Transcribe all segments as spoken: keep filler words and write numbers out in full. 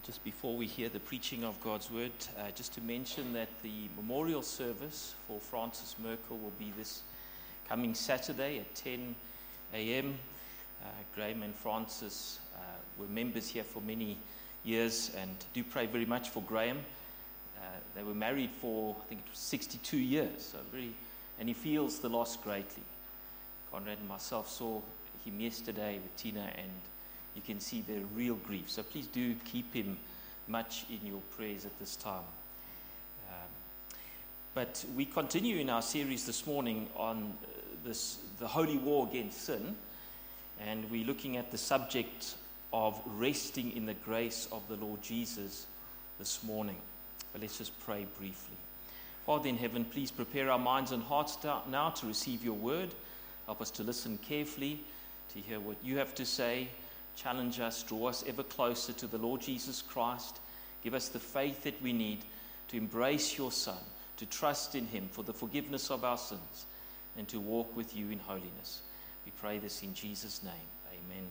just before we hear the preaching of God's word, uh, just to mention that the memorial service for Francis Merkel will be this coming Saturday at ten a.m. Uh, Graham and Francis uh, were members here for many years, and do pray very much for Graham. Uh, they were married for, I think it was sixty-two years, so very, and he feels the loss greatly. Conrad and myself saw him yesterday with Tina, and you can see the real grief. So please do keep him much in your prayers at this time. Um, but we continue in our series this morning on uh, this the holy war against sin, and we're looking at the subject of resting in the grace of the Lord Jesus this morning. But let's just pray briefly. Father in heaven, please prepare our minds and hearts now to receive your word. Help us to listen carefully, to hear what you have to say. Challenge us, draw us ever closer to the Lord Jesus Christ. Give us the faith that we need to embrace your Son, to trust in him for the forgiveness of our sins, and to walk with you in holiness. We pray this in Jesus' name. Amen.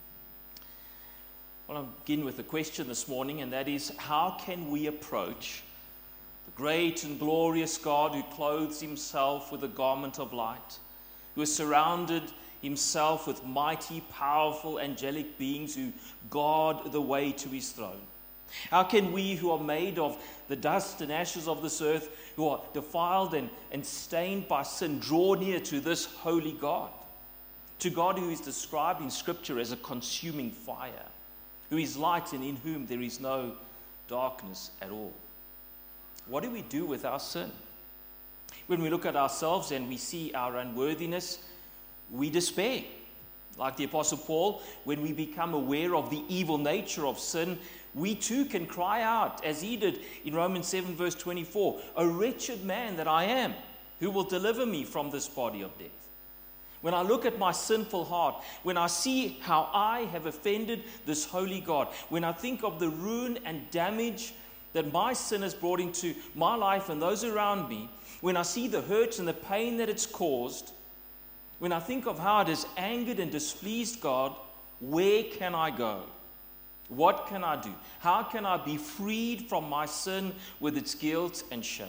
Well, I'll begin with a question this morning, and that is, how can we approach the great and glorious God who clothes himself with a garment of light, who is surrounded himself with mighty, powerful, angelic beings who guard the way to his throne? How can we, who are made of the dust and ashes of this earth, who are defiled and, and stained by sin, draw near to this holy God, to God who is described in Scripture as a consuming fire, who is light and in whom there is no darkness at all? What do we do with our sin? When we look at ourselves and we see our unworthiness, we despair. Like the Apostle Paul, when we become aware of the evil nature of sin, we too can cry out, as he did in Romans seven verse twenty-four, "O wretched man that I am, who will deliver me from this body of death?" When I look at my sinful heart, when I see how I have offended this holy God, when I think of the ruin and damage that my sin has brought into my life and those around me, when I see the hurt and the pain that it's caused, when I think of how it has angered and displeased God, where can I go? What can I do? How can I be freed from my sin with its guilt and shame?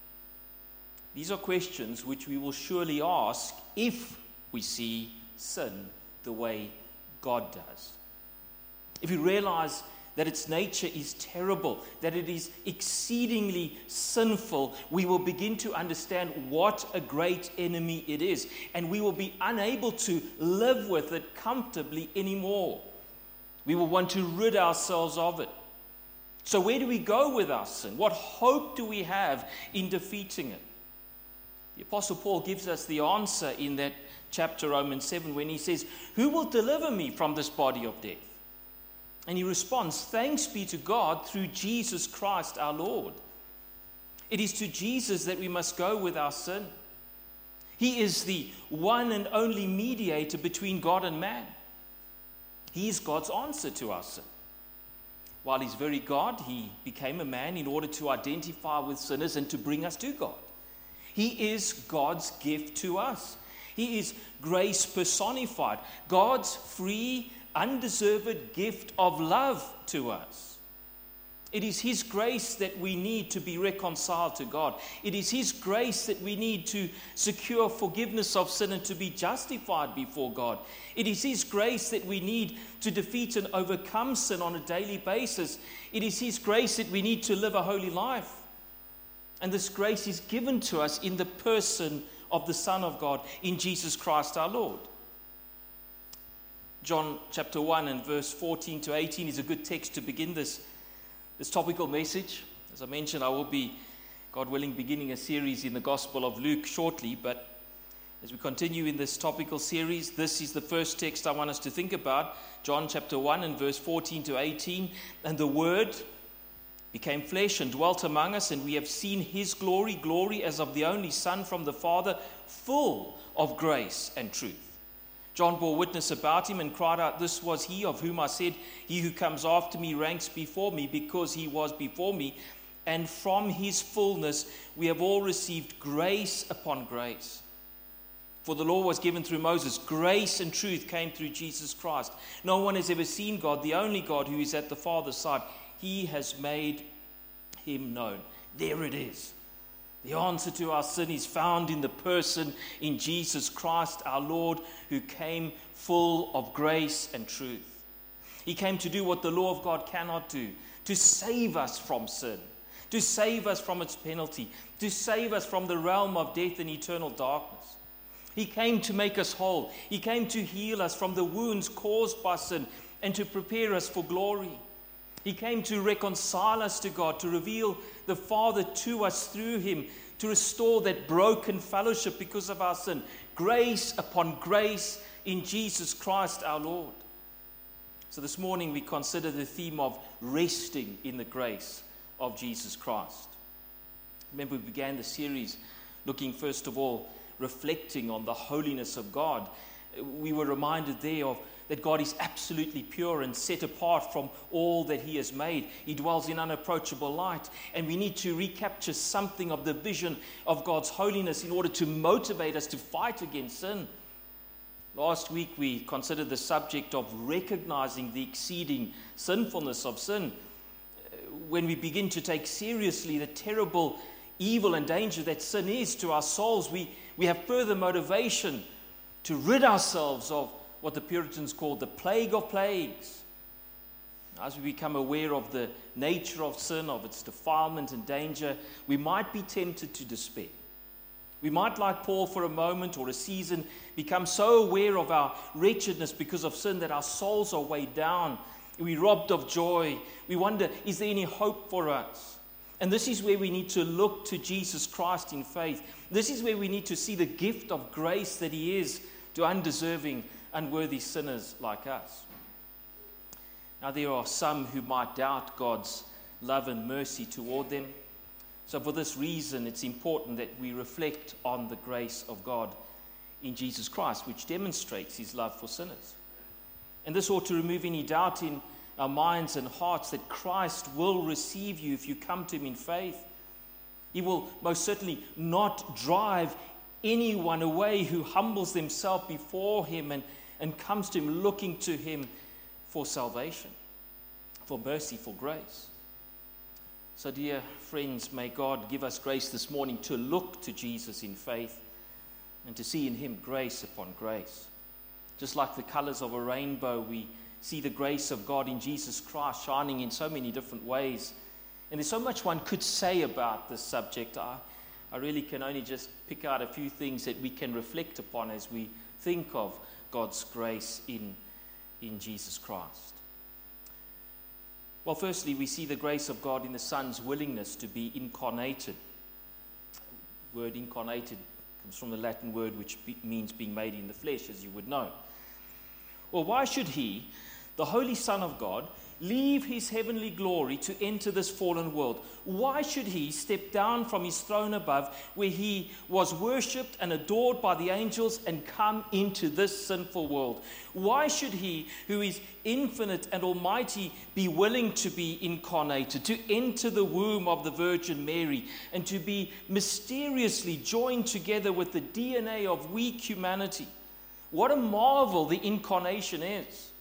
These are questions which we will surely ask if we see sin the way God does. If we realize that its nature is terrible, that it is exceedingly sinful, we will begin to understand what a great enemy it is, and we will be unable to live with it comfortably anymore. We will want to rid ourselves of it. So where do we go with our sin? What hope do we have in defeating it? The Apostle Paul gives us the answer in that chapter, Romans seven, when he says, "Who will deliver me from this body of death?" And he responds, "Thanks be to God through Jesus Christ our Lord." It is to Jesus that we must go with our sin. He is the one and only mediator between God and man. He is God's answer to our sin. While he's very God, he became a man in order to identify with sinners and to bring us to God. He is God's gift to us. He is grace personified, God's free, undeserved gift of love to us. It is his grace that we need to be reconciled to God. It is his grace that we need to secure forgiveness of sin and to be justified before God. It is his grace that we need to defeat and overcome sin on a daily basis. It is his grace that we need to live a holy life. And this grace is given to us in the person of the Son of God, in Jesus Christ our Lord. John chapter one and verse fourteen to eighteen is a good text to begin this, this topical message. As I mentioned, I will be, God willing, beginning a series in the Gospel of Luke shortly, but as we continue in this topical series, this is the first text I want us to think about. John chapter one and verse fourteen to eighteen. "And the Word became flesh and dwelt among us, and we have seen his glory, glory as of the only Son from the Father, full of grace and truth. John bore witness about him and cried out, 'This was he of whom I said, he who comes after me ranks before me, because he was before me.' And from his fullness we have all received grace upon grace. For the law was given through Moses. Grace and truth came through Jesus Christ. No one has ever seen God, the only God who is at the Father's side. He has made him known. There it is. The answer to our sin is found in the person, in Jesus Christ, our Lord, who came full of grace and truth. He came to do what the law of God cannot do, to save us from sin, to save us from its penalty, to save us from the realm of death and eternal darkness. He came to make us whole. He came to heal us from the wounds caused by sin and to prepare us for glory. He came to reconcile us to God, to reveal the Father to us through him, to restore that broken fellowship because of our sin. Grace upon grace in Jesus Christ our Lord. So this morning we consider the theme of resting in the grace of Jesus Christ. Remember, we began the series looking first of all, reflecting on the holiness of God. We were reminded there of that God is absolutely pure and set apart from all that he has made. He dwells in unapproachable light. And we need to recapture something of the vision of God's holiness in order to motivate us to fight against sin. Last week we considered the subject of recognizing the exceeding sinfulness of sin. When we begin to take seriously the terrible evil and danger that sin is to our souls, we, we have further motivation to rid ourselves of what the Puritans called the plague of plagues. As we become aware of the nature of sin, of its defilement and danger, we might be tempted to despair. We might, like Paul, for a moment or a season, become so aware of our wretchedness because of sin that our souls are weighed down. We're robbed of joy. We wonder, is there any hope for us? And this is where we need to look to Jesus Christ in faith. This is where we need to see the gift of grace that he is to undeserving, unworthy sinners like us. Now, there are some who might doubt God's love and mercy toward them. So for this reason, it's important that we reflect on the grace of God in Jesus Christ, which demonstrates his love for sinners. And this ought to remove any doubt in our minds and hearts that Christ will receive you if you come to him in faith. He will most certainly not drive anyone away who humbles themselves before him and, and comes to him looking to him for salvation, for mercy, for grace. So dear friends, may God give us grace this morning to look to Jesus in faith and to see in him grace upon grace. Just like the colors of a rainbow, we see the grace of God in Jesus Christ shining in so many different ways. And there's so much one could say about this subject. I, I really can only just pick out a few things that we can reflect upon as we think of God's grace in, in Jesus Christ. Well, firstly, we see the grace of God in the Son's willingness to be incarnated. The word incarnated comes from the Latin word which be, means being made in the flesh, as you would know. Well, why should he, the Holy Son of God, leave his heavenly glory to enter this fallen world? Why should he step down from his throne above, where he was worshipped and adored by the angels, and come into this sinful world? Why should he, who is infinite and almighty, be willing to be incarnated, to enter the womb of the Virgin Mary, and to be mysteriously joined together with the D N A of weak humanity? What a marvel the incarnation is.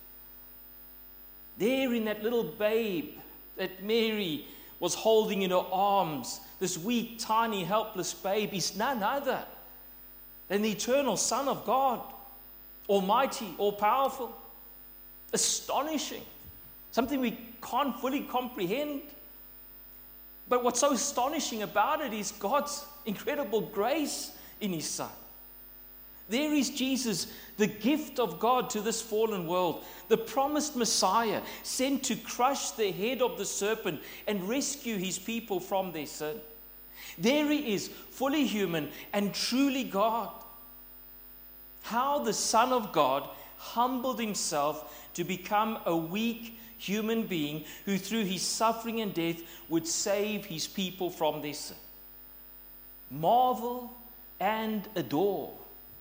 There in that little babe that Mary was holding in her arms, this weak, tiny, helpless babe, is none other than the eternal Son of God, almighty, all-powerful, astonishing, something we can't fully comprehend. But what's so astonishing about it is God's incredible grace in his Son. There is Jesus, the gift of God to this fallen world, the promised Messiah, sent to crush the head of the serpent and rescue his people from their sin. There he is, fully human and truly God. How the Son of God humbled himself to become a weak human being who through his suffering and death would save his people from their sin. Marvel and adore.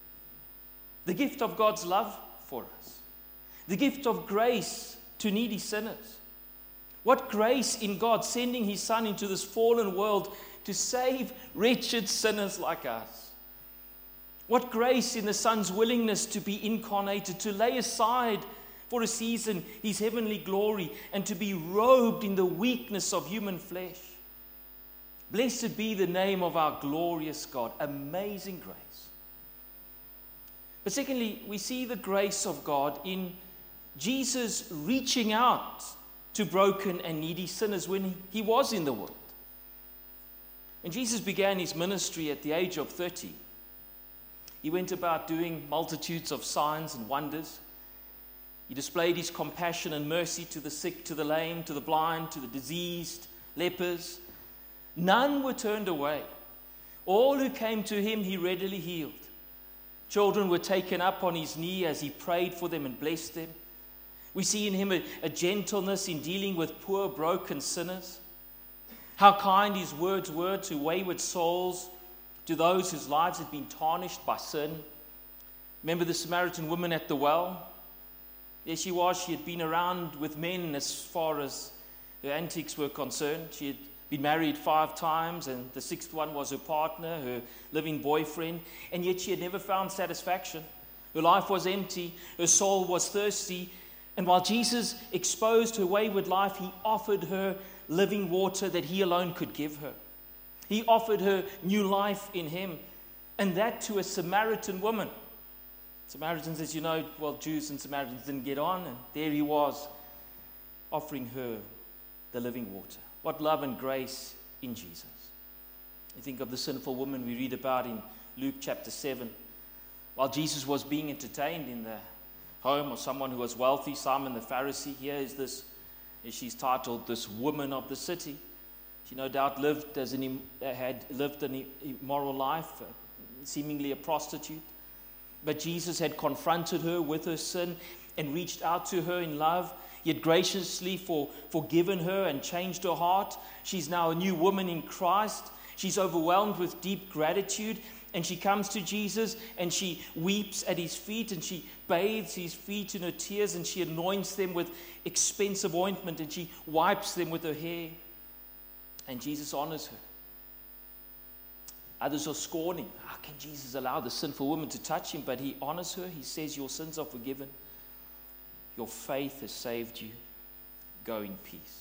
The gift of God's love for us. The gift of grace to needy sinners. What grace in God sending his Son into this fallen world to save wretched sinners like us. What grace in the Son's willingness to be incarnated, to lay aside for a season his heavenly glory and to be robed in the weakness of human flesh. Blessed be the name of our glorious God. Amazing grace. But secondly, we see the grace of God in Jesus reaching out to broken and needy sinners when he was in the world. When Jesus began his ministry at the age of thirty, he went about doing multitudes of signs and wonders. He displayed his compassion and mercy to the sick, to the lame, to the blind, to the diseased, lepers. None were turned away. All who came to him, he readily healed. Children were taken up on his knee as he prayed for them and blessed them. We see in him a, a gentleness in dealing with poor, broken sinners. How kind his words were to wayward souls, to those whose lives had been tarnished by sin. Remember the Samaritan woman at the well? There she was. She had been around with men as far as her antics were concerned. She had been married five times, and the sixth one was her partner, her living boyfriend, and yet she had never found satisfaction. Her life was empty. Her soul was thirsty. And while Jesus exposed her wayward life, he offered her living water that he alone could give her. He offered her new life in him, and that to a Samaritan woman. Samaritans, as you know, well, Jews and Samaritans didn't get on, and there he was offering her the living water. What love and grace in Jesus. You think of the sinful woman we read about in Luke chapter seven. While Jesus was being entertained in the home of someone who was wealthy, Simon the Pharisee, here is this, as she's titled, this woman of the city. She no doubt lived as an, had lived an immoral life, seemingly a prostitute. But Jesus had confronted her with her sin and reached out to her in love. He had graciously for, forgiven her and changed her heart. She's now a new woman in Christ. She's overwhelmed with deep gratitude. And she comes to Jesus and she weeps at his feet and she bathes his feet in her tears and she anoints them with expensive ointment and she wipes them with her hair. And Jesus honors her. Others are scorning. How can Jesus allow the sinful woman to touch him? But he honors her. He says, your sins are forgiven. Your faith has saved you. Go in peace.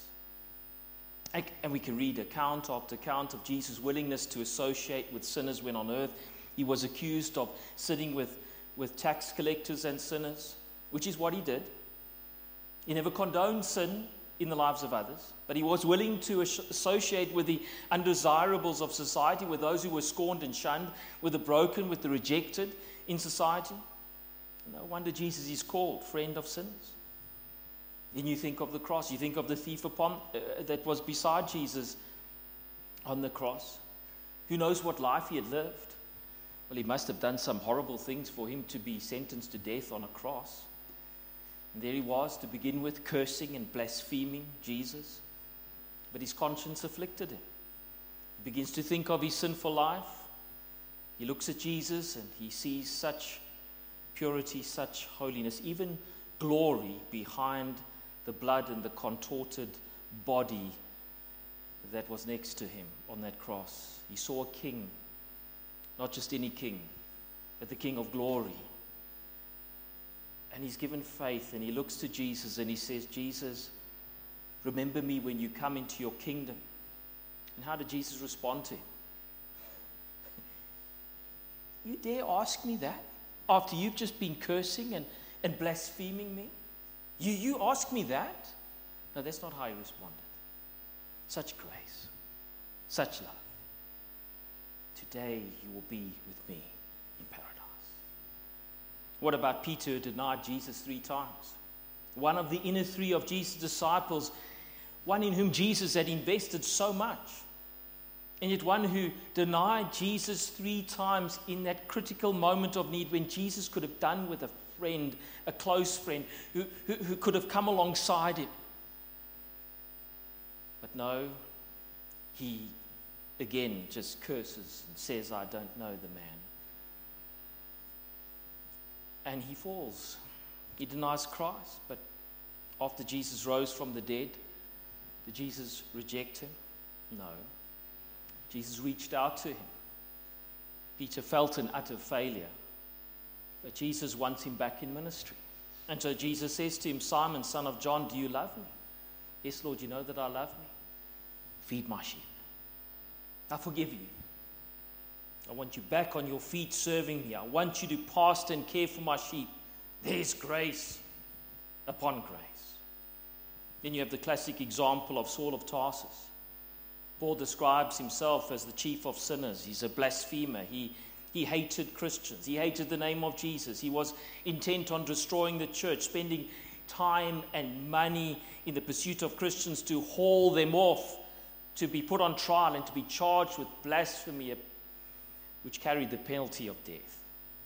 And we can read account after account of Jesus' willingness to associate with sinners when on earth. He was accused of sitting with, with tax collectors and sinners, which is what he did. He never condoned sin in the lives of others, but he was willing to associate with the undesirables of society, with those who were scorned and shunned, with the broken, with the rejected in society. No wonder Jesus is called friend of sinners. Then you think of the cross. You think of the thief upon uh, that was beside Jesus on the cross. Who knows what life he had lived? Well, he must have done some horrible things for him to be sentenced to death on a cross. And there he was to begin with, cursing and blaspheming Jesus. But his conscience afflicted him. He begins to think of his sinful life. He looks at Jesus and he sees such purity, such holiness, even glory behind the blood and the contorted body that was next to him on that cross. He saw a king, not just any king, but the King of glory. And he's given faith and he looks to Jesus and he says, Jesus, remember me when you come into your kingdom. And how did Jesus respond to him? You dare ask me that after you've just been cursing and, and blaspheming me? You, you ask me that? No, that's not how he responded. Such grace, such love. Today you will be with me in paradise. What about Peter, who denied Jesus three times? One of the inner three of Jesus' disciples, one in whom Jesus had invested so much. And yet one who denied Jesus three times in that critical moment of need when Jesus could have done with a friend, a close friend, who, who, who could have come alongside him. But no, he again just curses and says, I don't know the man. And he falls. He denies Christ. But after Jesus rose from the dead, did Jesus reject him? No. Jesus reached out to him. Peter felt an utter failure, but Jesus wants him back in ministry. And so Jesus says to him, Simon, son of John, do you love me? Yes, Lord, you know that I love me. Feed my sheep. I forgive you. I want you back on your feet serving me. I want you to pasture and care for my sheep. There's grace upon grace. Then you have the classic example of Saul of Tarsus. Paul describes himself as the chief of sinners. He's a blasphemer. He, he hated Christians. He hated the name of Jesus. He was intent on destroying the church, spending time and money in the pursuit of Christians to haul them off, to be put on trial and to be charged with blasphemy, which carried the penalty of death.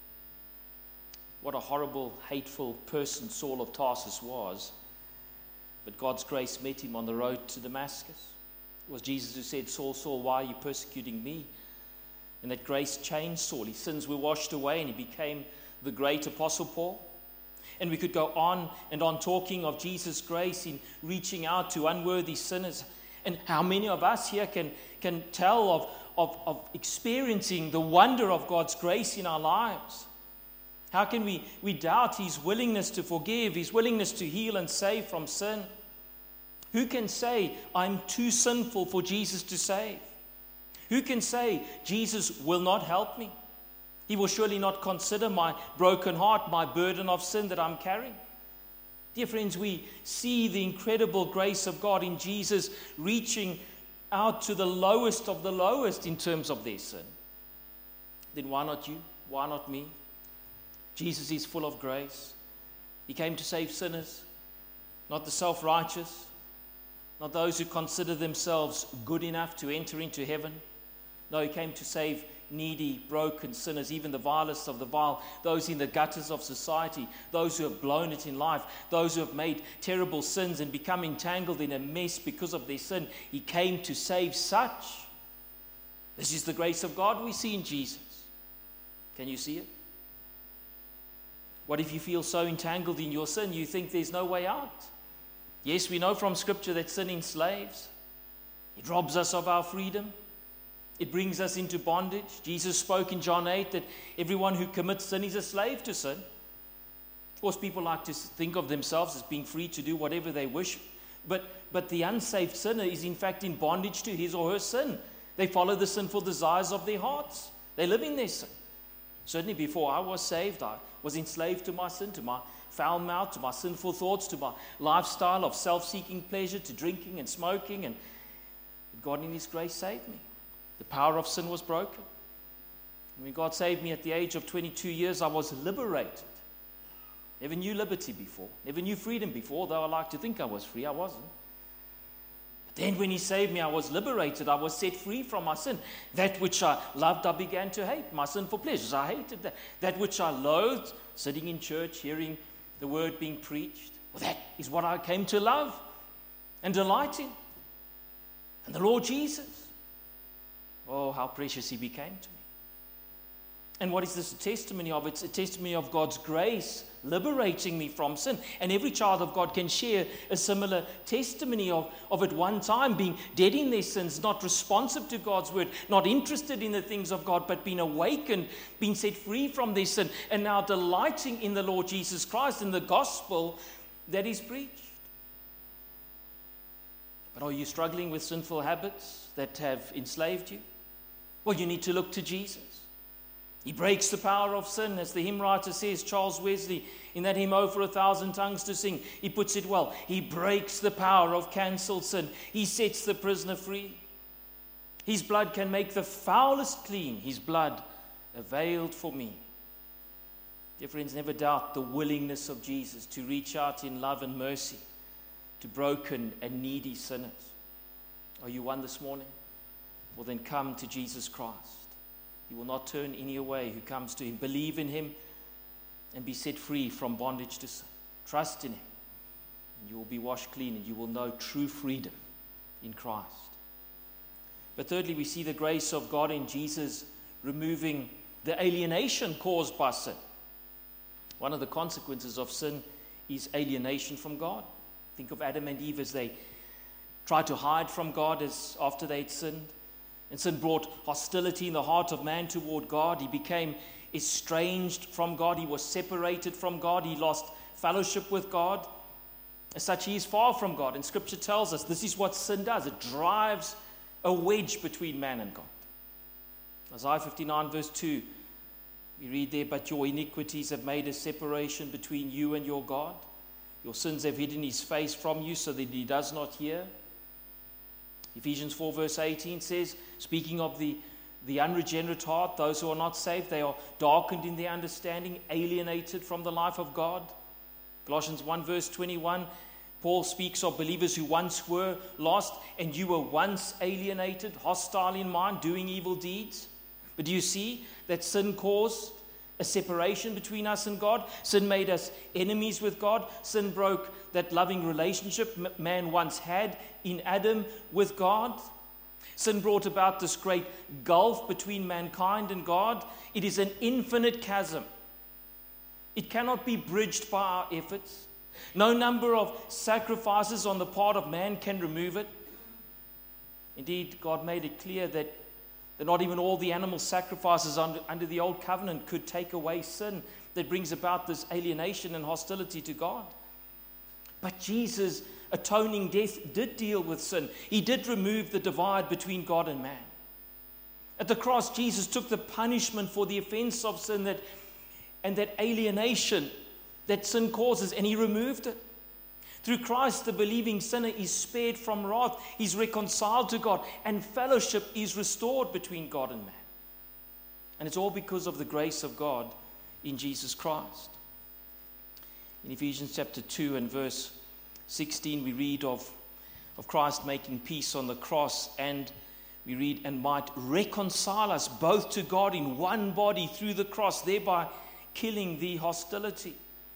What a horrible, hateful person Saul of Tarsus was. But God's grace met him on the road to Damascus. It was Jesus who said, Saul, Saul, why are you persecuting me? And that grace changed Saul. His sins were washed away and he became the great Apostle Paul. And we could go on and on talking of Jesus' grace in reaching out to unworthy sinners. And how many of us here can, can tell of, of, of experiencing the wonder of God's grace in our lives? How can we, we doubt his willingness to forgive, his willingness to heal and save from sin? Who can say, I'm too sinful for Jesus to save? Who can say, Jesus will not help me? He will surely not consider my broken heart, my burden of sin that I'm carrying. Dear friends, we see the incredible grace of God in Jesus reaching out to the lowest of the lowest in terms of their sin. Then why not you? Why not me? Jesus is full of grace. He came to save sinners, not the self-righteous, not those who consider themselves good enough to enter into heaven. No, he came to save needy, broken sinners, even the vilest of the vile, those in the gutters of society, those who have blown it in life, those who have made terrible sins and become entangled in a mess because of their sin. He came to save such. This is the grace of God we see in Jesus. Can you see it? What if you feel so entangled in your sin you think there's no way out? Yes, we know from Scripture that sin enslaves. It robs us of our freedom. It brings us into bondage. Jesus spoke in John eight that everyone who commits sin is a slave to sin. Of course, people like to think of themselves as being free to do whatever they wish. But, but the unsaved sinner is in fact in bondage to his or her sin. They follow the sinful desires of their hearts. They live in their sin. Certainly before I was saved, I was enslaved to my sin, to my foul mouth, to my sinful thoughts, to my lifestyle of self-seeking pleasure, to drinking and smoking. And God in his grace saved me. The power of sin was broken. And when God saved me at the age of twenty-two years, I was liberated. Never knew liberty before. Never knew freedom before, though I like to think I was free. I wasn't. But then when he saved me, I was liberated. I was set free from my sin. That which I loved, I began to hate. My sinful pleasures, I hated that. That which I loathed, sitting in church, hearing the word being preached, well, that is what I came to love and delight in. And the Lord Jesus, oh, how precious he became to me. And what is this a testimony of? It's a testimony of God's grace liberating me from sin. And every child of God can share a similar testimony of, of at one time being dead in their sins, not responsive to God's word, not interested in the things of God, but being awakened, being set free from their sin, and now delighting in the Lord Jesus Christ and the gospel that is preached. But are you struggling with sinful habits that have enslaved you? Well, you need to look to Jesus. He breaks the power of sin, as the hymn writer says, Charles Wesley, in that hymn, "Oh, for a thousand tongues to sing." He puts it well. He breaks the power of cancelled sin. He sets the prisoner free. His blood can make the foulest clean. His blood availed for me. Dear friends, never doubt the willingness of Jesus to reach out in love and mercy to broken and needy sinners. Are you one this morning? Well, then come to Jesus Christ. He will not turn any away who comes to him. Believe in him and be set free from bondage to sin. Trust in him, and you will be washed clean, and you will know true freedom in Christ. But thirdly, we see the grace of God in Jesus removing the alienation caused by sin. One of the consequences of sin is alienation from God. Think of Adam and Eve as they tried to hide from God as after they'd sinned. And sin brought hostility in the heart of man toward God. He became estranged from God. He was separated from God. He lost fellowship with God. As such, he is far from God. And Scripture tells us this is what sin does. It drives a wedge between man and God. Isaiah fifty-nine verse two, we read there, but your iniquities have made a separation between you and your God. Your sins have hidden his face from you so that he does not hear. Ephesians four verse eighteen says, speaking of the, the unregenerate heart, those who are not saved, they are darkened in their understanding, alienated from the life of God. Colossians one verse twenty-one, Paul speaks of believers who once were lost, and you were once alienated, hostile in mind, doing evil deeds. But do you see that sin caused a separation between us and God? Sin made us enemies with God. Sin broke that loving relationship man once had in Adam with God. Sin brought about this great gulf between mankind and God. It is an infinite chasm. It cannot be bridged by our efforts. No number of sacrifices on the part of man can remove it. Indeed, God made it clear that, that not even all the animal sacrifices under, under the old covenant could take away sin that brings about this alienation and hostility to God. But Jesus' atoning death did deal with sin. He did remove the divide between God and man. At the cross, Jesus took the punishment for the offense of sin that, and that alienation that sin causes, and he removed it. Through Christ, the believing sinner is spared from wrath. He's reconciled to God, and fellowship is restored between God and man. And it's all because of the grace of God in Jesus Christ. In Ephesians chapter two and verse sixteen, we read of, of Christ making peace on the cross, and we read, and might reconcile us both to God in one body through the cross, thereby killing the hostility.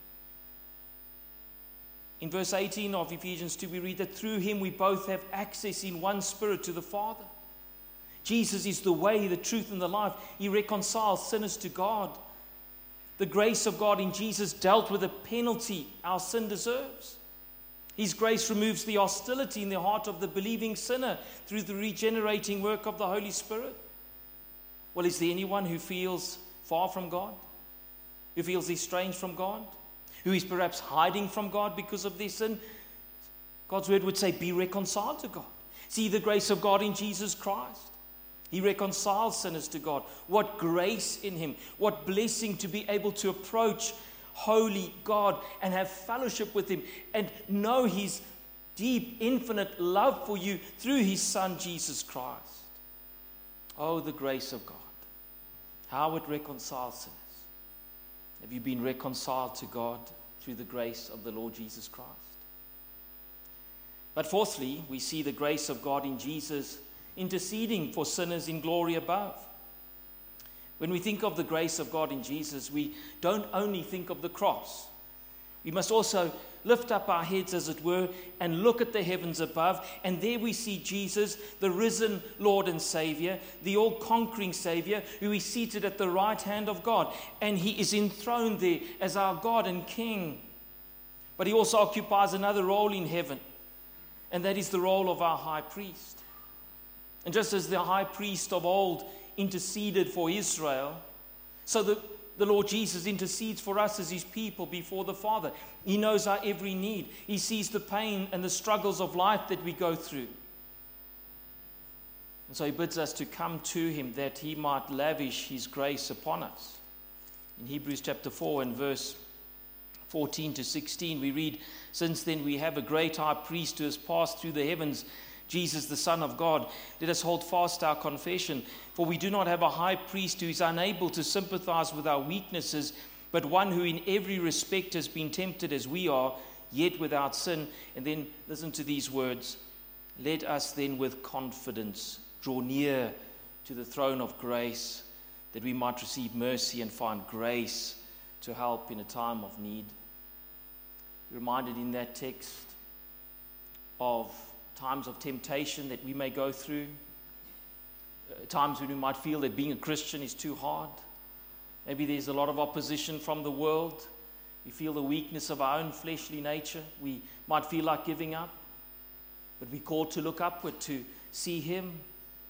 In verse eighteen of Ephesians two, we read that through him we both have access in one spirit to the Father. Jesus is the way, the truth, and the life. He reconciles sinners to God. The grace of God in Jesus dealt with the penalty our sin deserves. His grace removes the hostility in the heart of the believing sinner through the regenerating work of the Holy Spirit. Well, is there anyone who feels far from God? Who feels estranged from God? Who is perhaps hiding from God because of their sin? God's word would say, be reconciled to God. See the grace of God in Jesus Christ. He reconciles sinners to God. What grace in him. What blessing to be able to approach holy God and have fellowship with him and know his deep, infinite love for you through his Son, Jesus Christ. Oh, the grace of God. How it reconciles sinners. Have you been reconciled to God through the grace of the Lord Jesus Christ? But fourthly, we see the grace of God in Jesus interceding for sinners in glory above. When we think of the grace of God in Jesus, we don't only think of the cross. We must also lift up our heads, as it were, and look at the heavens above. And there we see Jesus, the risen Lord and Savior, the all-conquering Savior, who is seated at the right hand of God. And he is enthroned there as our God and King. But he also occupies another role in heaven, and that is the role of our high priest. And just as the high priest of old interceded for Israel, so the, the Lord Jesus intercedes for us as his people before the Father. He knows our every need. He sees the pain and the struggles of life that we go through. And so he bids us to come to him that he might lavish his grace upon us. In Hebrews chapter four and verse fourteen to sixteen, we read, since then we have a great high priest who has passed through the heavens, Jesus, the Son of God. Let us hold fast our confession, for we do not have a high priest who is unable to sympathize with our weaknesses, but one who in every respect has been tempted as we are, yet without sin. And then listen to these words. Let us then with confidence draw near to the throne of grace, that we might receive mercy and find grace to help in a time of need. We're reminded in that text of times of temptation that we may go through, uh, times when we might feel that being a Christian is too hard. Maybe there's a lot of opposition from the world. We feel the weakness of our own fleshly nature. We might feel like giving up, but we're called to look upward, to see him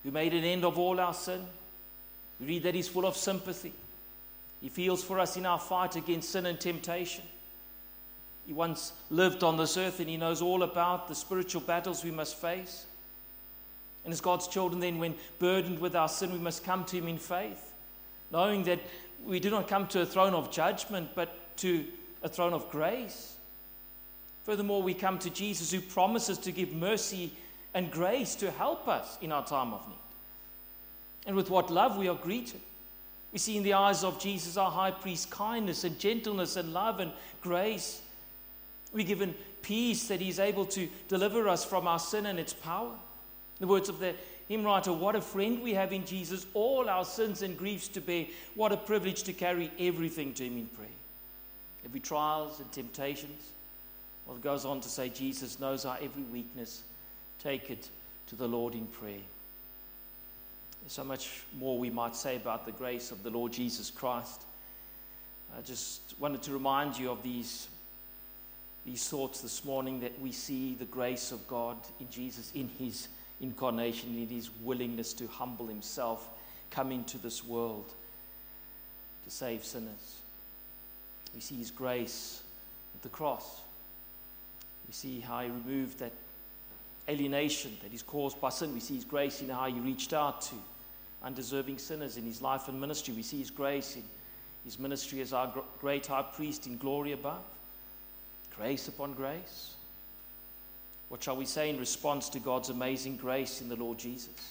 who made an end of all our sin. We read that he's full of sympathy. He feels for us in our fight against sin and temptation. He once lived on this earth and he knows all about the spiritual battles we must face. And as God's children then, when burdened with our sin, we must come to him in faith, knowing that we do not come to a throne of judgment, but to a throne of grace. Furthermore, we come to Jesus, who promises to give mercy and grace to help us in our time of need. And with what love we are greeted. We see in the eyes of Jesus, our high priest, kindness and gentleness and love and grace. We're given peace that he's able to deliver us from our sin and its power. In the words of the hymn writer, what a friend we have in Jesus, all our sins and griefs to bear. What a privilege to carry everything to him in prayer. Every trials and temptations. Well, it goes on to say, Jesus knows our every weakness. Take it to the Lord in prayer. There's so much more we might say about the grace of the Lord Jesus Christ. I just wanted to remind you of these, these thoughts this morning, that we see the grace of God in Jesus, in his incarnation, in his willingness to humble himself, come into this world to save sinners. We see his grace at the cross. We see how he removed that alienation that is caused by sin. We see his grace in how he reached out to undeserving sinners in his life and ministry. We see his grace in his ministry as our great high priest in glory above. Grace upon grace. What shall we say in response to God's amazing grace in the Lord Jesus?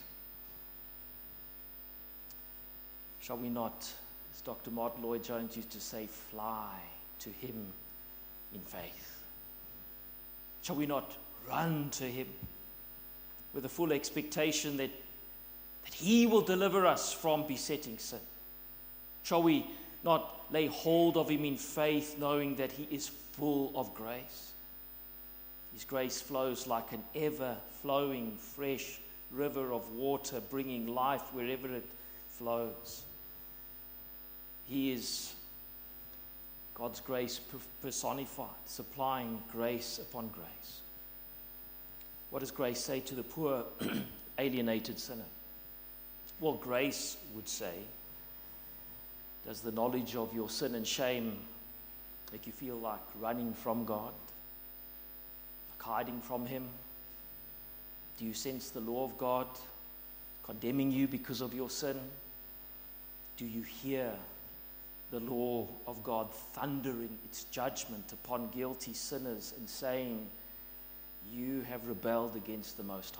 Shall we not, as Doctor Martin Lloyd-Jones used to say, fly to him in faith? Shall we not run to him with a full expectation that, that he will deliver us from besetting sin? Shall we not lay hold of him in faith, knowing that he is full of grace? His grace flows like an ever-flowing, fresh river of water, bringing life wherever it flows. He is God's grace personified, supplying grace upon grace. What does grace say to the poor, alienated sinner? Well, grace would say, does the knowledge of your sin and shame make you feel like running from God? Like hiding from him? Do you sense the law of God condemning you because of your sin? Do you hear the law of God thundering its judgment upon guilty sinners and saying, you have rebelled against the Most High.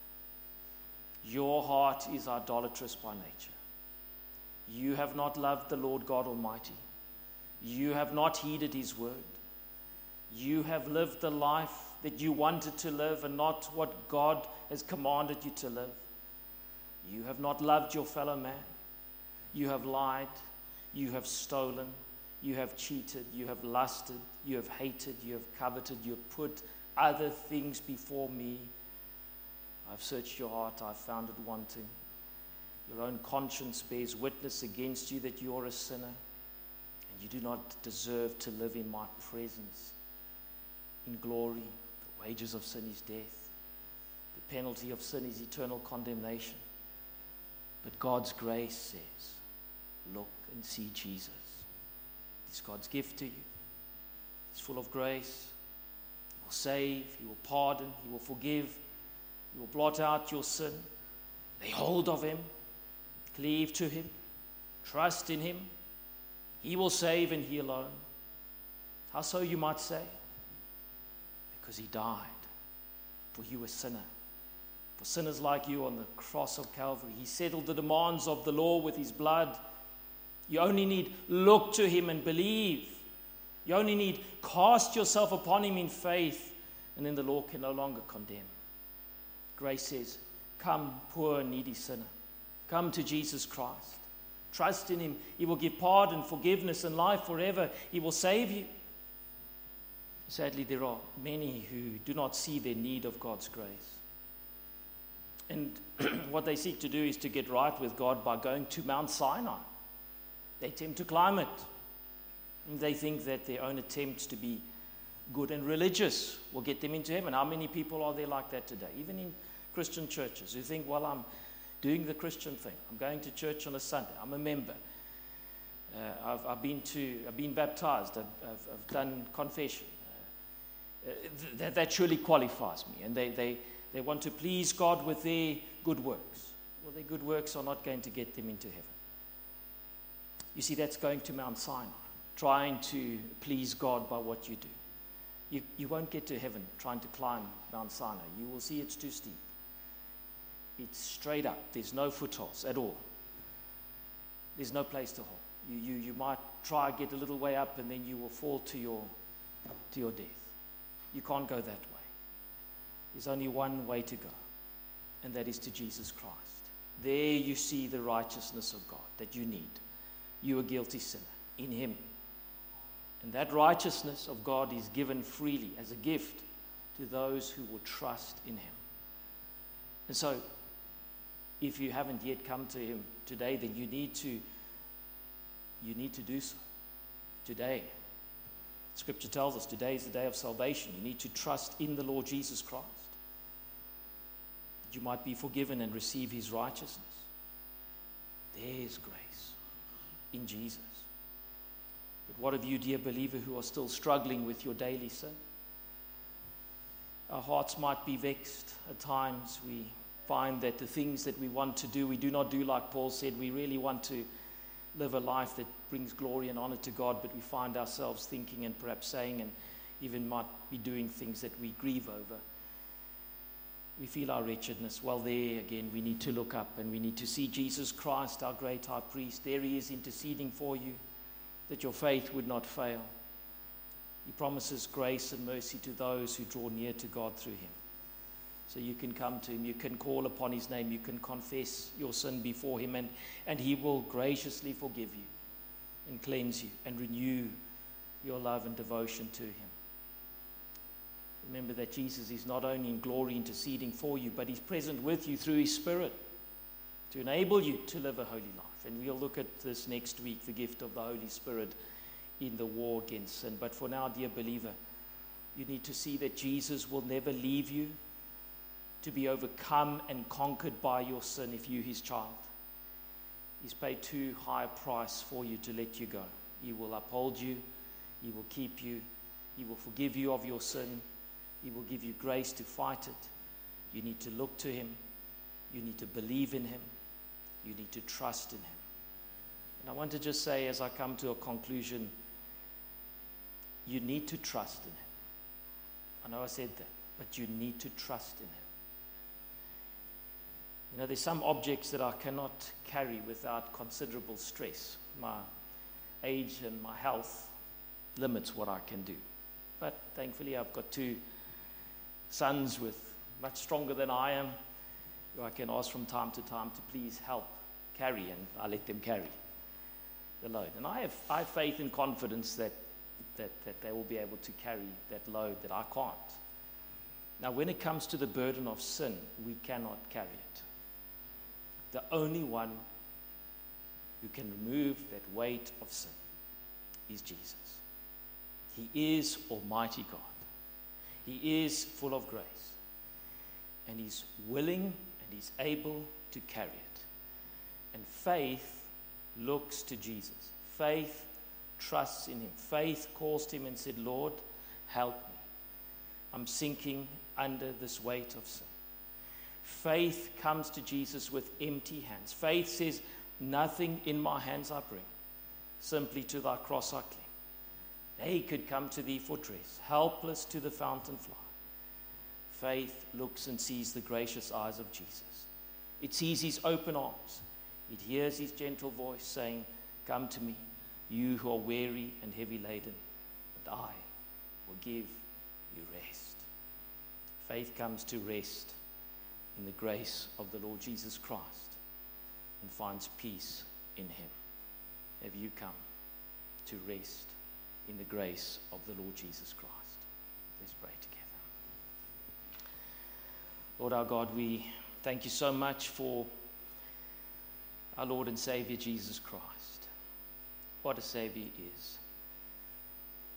Your heart is idolatrous by nature. You have not loved the Lord God Almighty. You have not heeded his word. You have lived the life that you wanted to live and not what God has commanded you to live. You have not loved your fellow man. You have lied. You have stolen. You have cheated. You have lusted. You have hated. You have coveted. You have put other things before me. I've searched your heart. I've found it wanting. Your own conscience bears witness against you that you are a sinner, and you do not deserve to live in my presence in glory. The wages of sin is death. The penalty of sin is eternal condemnation. But God's grace says, look and see Jesus. It's God's gift to you. He's full of grace. He will save. He will pardon. He will forgive. He will blot out your sin. Lay hold of him. Cleave to him. Trust in him. He will save, and he alone. How so, you might say? Because he died for you, a sinner. For sinners like you on the cross of Calvary. He settled the demands of the law with his blood. You only need look to him and believe. You only need cast yourself upon him in faith, and then the law can no longer condemn. Grace says, come, poor and needy sinner. Come to Jesus Christ. Trust in him. He will give pardon, forgiveness, and life forever. He will save you. Sadly, there are many who do not see their need of God's grace. And what they seek to do is to get right with God by going to Mount Sinai. They attempt to climb it. And they think that their own attempts to be good and religious will get them into heaven. How many people are there like that today? Even in Christian churches who think, well, I'm doing the Christian thing. I'm going to church on a Sunday. I'm a member. Uh, I've, I've been to, I've been baptized. I've, I've, I've done confession. Uh, th- that, that surely qualifies me. And they, they, they want to please God with their good works. Well, their good works are not going to get them into heaven. You see, that's going to Mount Sinai, trying to please God by what you do. You, you won't get to heaven trying to climb Mount Sinai. You will see it's too steep. It's straight up. There's no footholds at all. There's no place to hold. You, you, you might try get a little way up and then you will fall to your, to your death. You can't go that way. There's only one way to go, and that is to Jesus Christ. There you see the righteousness of God that you need. You a guilty sinner in Him. And that righteousness of God is given freely as a gift to those who will trust in Him. And so, if you haven't yet come to Him today, then you need to you need to do so today. Scripture tells us today is the day of salvation. You need to trust in the Lord Jesus Christ, that you might be forgiven and receive His righteousness. There's grace in Jesus. But what of you, dear believer, who are still struggling with your daily sin? Our hearts might be vexed. At times we find that the things that we want to do, we do not do like Paul said. We really want to live a life that brings glory and honor to God, but we find ourselves thinking and perhaps saying and even might be doing things that we grieve over. We feel our wretchedness. Well, there again, we need to look up and we need to see Jesus Christ, our great high priest. There He is interceding for you, that your faith would not fail. He promises grace and mercy to those who draw near to God through Him. So you can come to Him, you can call upon His name, you can confess your sin before Him, and, and He will graciously forgive you and cleanse you and renew your love and devotion to Him. Remember that Jesus is not only in glory interceding for you, but He's present with you through His Spirit to enable you to live a holy life. And we'll look at this next week, the gift of the Holy Spirit in the war against sin. But for now, dear believer, you need to see that Jesus will never leave you to be overcome and conquered by your sin if you, His child. He's paid too high a price for you to let you go. He will uphold you. He will keep you. He will forgive you of your sin. He will give you grace to fight it. You need to look to Him. You need to believe in Him. You need to trust in Him. And I want to just say, as I come to a conclusion, you need to trust in Him. I know I said that, but you need to trust in Him. You know, there's some objects that I cannot carry without considerable stress. My age and my health limits what I can do. But thankfully, I've got two sons with much stronger than I am, who I can ask from time to time to please help carry, and I let them carry the load. And I have, I have faith and confidence that, that, that they will be able to carry that load that I can't. Now, when it comes to the burden of sin, we cannot carry it. The only one who can remove that weight of sin is Jesus. He is Almighty God. He is full of grace. And He's willing and He's able to carry it. And faith looks to Jesus. Faith trusts in Him. Faith calls to Him and said, Lord, help me. I'm sinking under this weight of sin. Faith comes to Jesus with empty hands. Faith says, nothing in my hands I bring, simply to thy cross I cling. Naked come to thee for dress, helpless to the fountain fly. Faith looks and sees the gracious eyes of Jesus. It sees His open arms. It hears His gentle voice saying, come to me, you who are weary and heavy laden, and I will give you rest. Faith comes to rest in the grace of the Lord Jesus Christ and finds peace in Him. Have you come to rest in the grace of the Lord Jesus Christ? Let's pray together. Lord our God, we thank You so much for our Lord and Savior Jesus Christ. What a Savior He is.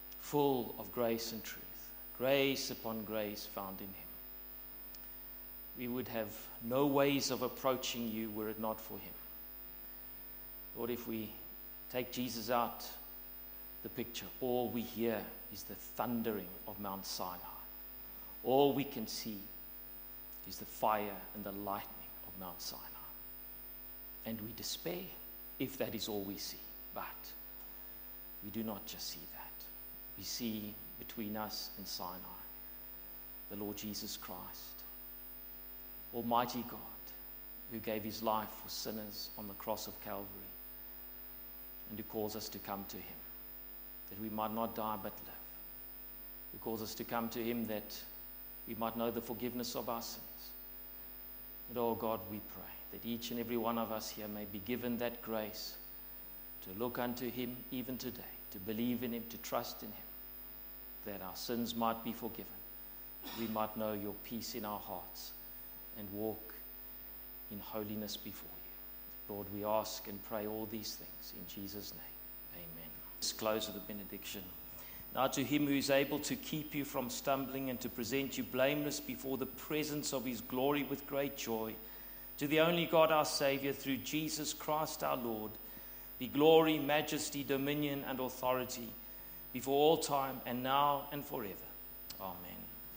Full of grace and truth. Grace upon grace found in Him. we would have no ways of approaching you were it not for him. Lord, if we take Jesus out the picture, all we hear is the thundering of Mount Sinai. All we can see is the fire and the lightning of Mount Sinai. And we despair if that is all we see. But we do not just see that. We see between us and Sinai the Lord Jesus Christ, Almighty God, who gave his life for sinners on the cross of Calvary, and who calls us to come to him, that we might not die but live. Who calls us to come to him that we might know the forgiveness of our sins. And oh God, we pray that each and every one of us here may be given that grace to look unto him even today, to believe in him, to trust in him, that our sins might be forgiven. We might know your peace in our hearts and walk in holiness before you. Lord, we ask and pray all these things in Jesus' name. Amen. Let's close with the benediction. Now to him who is able to keep you from stumbling and to present you blameless before the presence of his glory with great joy, to the only God our Savior, through Jesus Christ our Lord, be glory, majesty, dominion, and authority before all time and now and forever. Amen.